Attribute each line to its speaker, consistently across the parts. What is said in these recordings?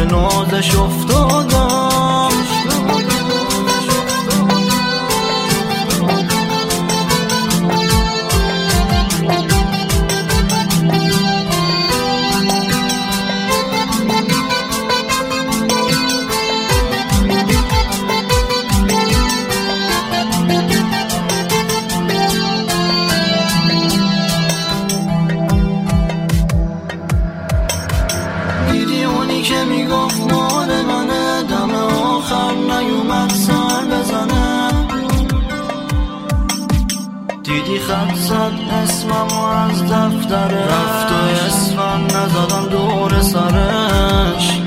Speaker 1: نازش افتادم. دیدی اونی که میگفت مال منه، دم آخر نیومد سر بزنه. دیدی خط زد اسممو از دفتره، رفت و اسمم نزدم دور سرش.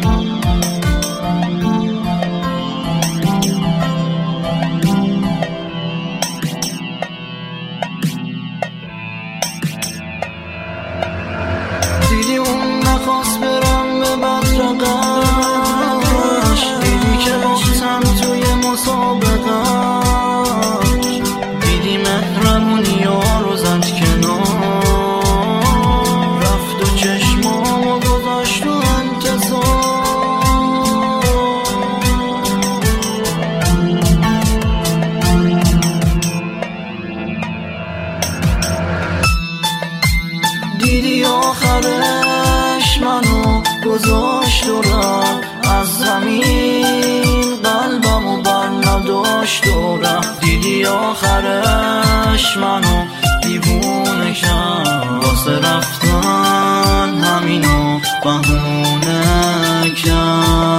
Speaker 1: دیدی اون نخواست برم به بدرقش، دیدی که باختم توی مسابقش. دیدی مهربونی ها رو زد کنار، رفت و چشمامو گذاشت تو انتظار. دیدی آخرش منو گذاشت و رفت از زمین، قلبمو بر نداشت و رفت. دیدی آخرش منو دیوونه کرد، واسه رفتن همینو بهونه کرد.